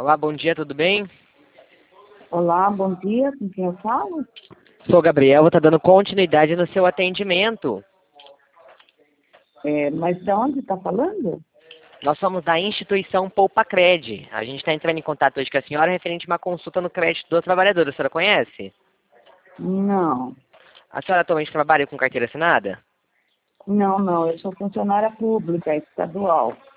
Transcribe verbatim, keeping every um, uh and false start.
Olá, bom dia, tudo bem? Olá, bom dia, com quem eu falo? Sou o Gabriel, vou estar dando continuidade no seu atendimento. É, mas de onde está falando? Nós somos da instituição Poupa Cred. A gente está entrando em contato hoje com a senhora referente a uma consulta no crédito do trabalhador. A senhora conhece? Não, A senhora atualmente trabalha com carteira assinada? não, não, eu sou funcionária pública estadual.